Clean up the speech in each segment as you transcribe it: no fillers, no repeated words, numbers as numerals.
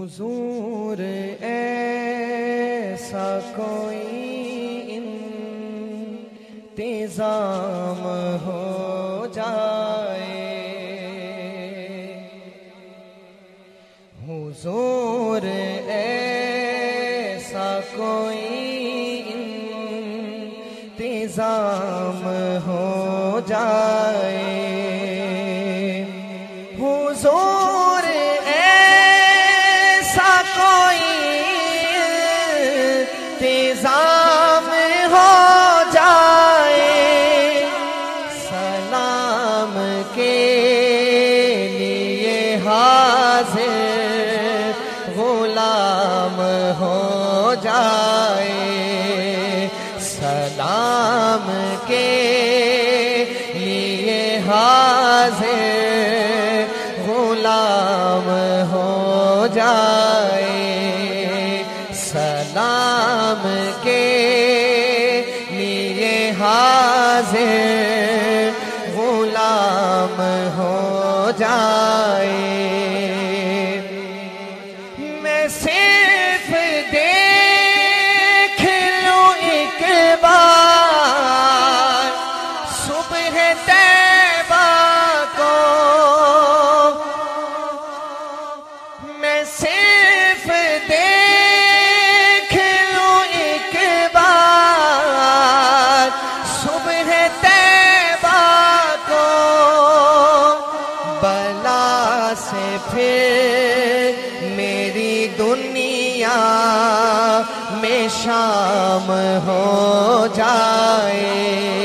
حضور ایسا کوئی انتظام ہو جائے، حضور ایسا کوئی انتظام ہو جائے، حضور ایسا کوئی انتظام ہو جائے، سلام کے لیے حاضر غلام ہو جائے، سلام کے لیے حاضر غلام ہو جائے، سلام کے لیے حاضر غلام ہو جائے۔ میں صرف دیکھ لوں ایک بار صبح طیبہ کو، میں صرف دیکھ لوں ایک بار صبح طیبہ کو، بلا سے پھر میری دنیا میں شام ہو جائے،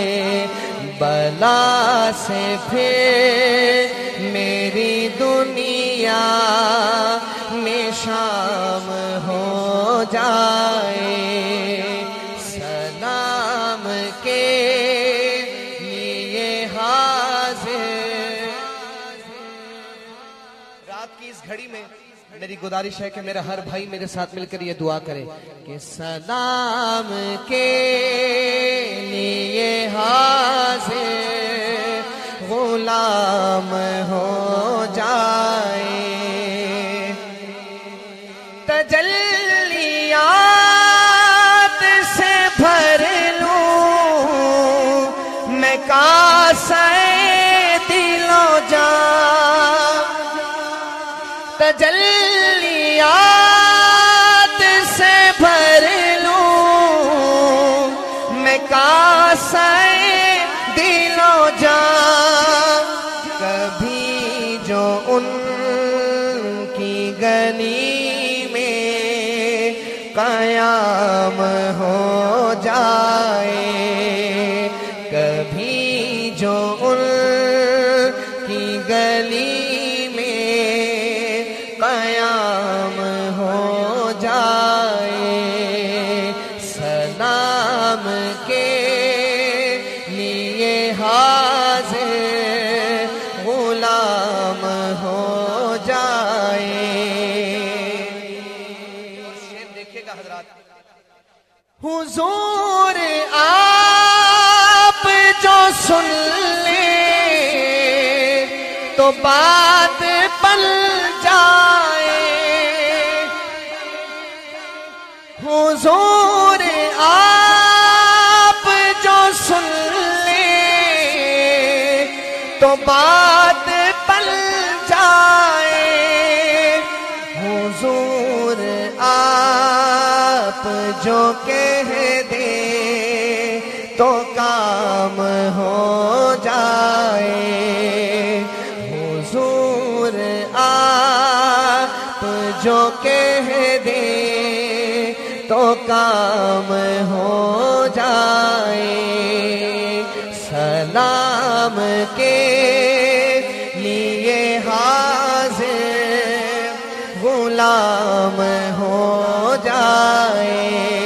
بلا سے پھر میری دنیا میں شام ہو جائے، سلام کے لیے حاضر۔ رات کی اس گھڑی میں میری گزارش ہے کہ میرا ہر بھائی میرے ساتھ مل کر یہ دعا کرے کہ سلام کے لیے حاضر غلام ہو جائے، تجلیات سے بھر لوں میں کاسے دل و جان، تجلیات سے بھر لوں میں کاسے دل و جان، کبھی جو ان کی گلی میں قیام ہو جائے، کبھی جو ان کی گلی میں قیام ہو جائے، سلام کے لیے حاضر غلام ہو جائے۔ شعر دیکھیے گا حضرات، حضور آپ جو سن لیں تو بات پل جائے، حضور آپ جو سن لیں تو بات پل جائے، حضور آپ جو کہہ دے تو کام ہو جائے، حضور آپ جو کہہ دے تو کام ہو جائے، سلام کے لیے حاضر غلام ہو جائے،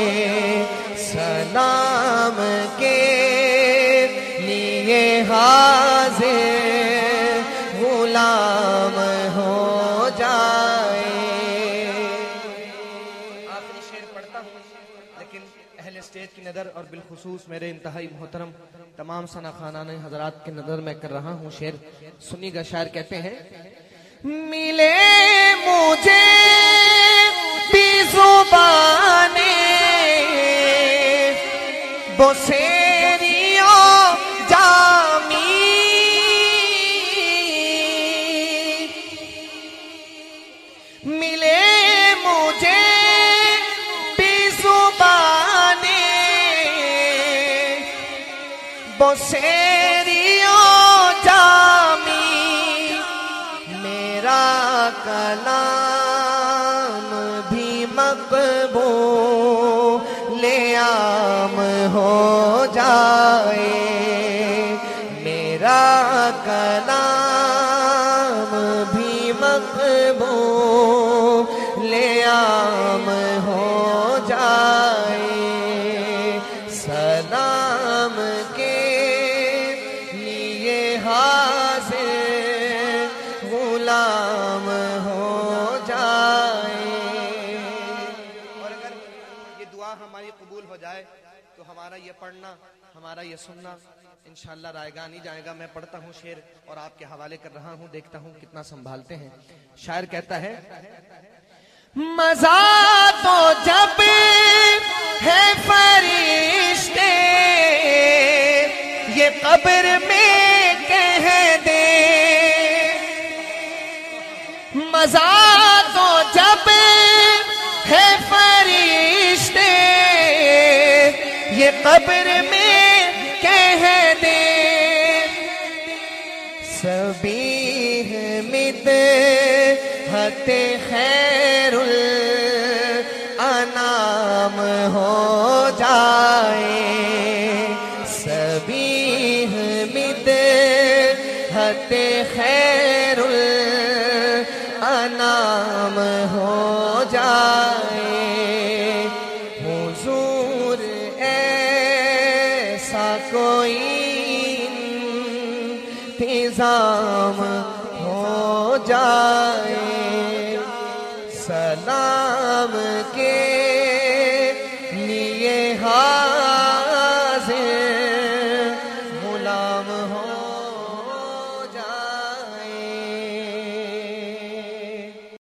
سلام کے لیے حاضر غلام ہو جائے۔ آخری شعر پڑھتا ہوں، لیکن اہل اسٹیج کی نظر اور بالخصوص میرے انتہائی محترم تمام ثنا خانان حضرات کی نظر میں کر رہا ہوں شعر، سنیے گا۔ شاعر کہتے ہیں، ملے مجھے بوسیریوں جامی ملے مجھے بھی زبانیں بوسیریوں جامی میرا کلام بھی مقبول عام ہو جائے میرا کلام بھی مقبول عام ہو جائے سلام کے لیے حاضر غلام ہو جائے۔ اور اگر یہ دعا ہماری قبول ہو جائے تو ہمارا یہ پڑھنا ہمارا یہ سننا انشاءاللہ رائے گا نہیں جائے گا۔ میں پڑھتا ہوں شعر اور آپ کے حوالے کر رہا ہوں، دیکھتا ہوں کتنا سنبھالتے ہیں۔ شاعر کہتا ہے مزہ تو جب ہے فرشتے یہ قبر میں کہہ دے مزہ تو جب ہے فرشتے یہ قبر میں کہہ دے سبیح مدحت خیر الانام ہو جائے سبیح مدحت خیر الانام ہو جائے حضور ایسا کوئی انتظام ہو جائے سلام کے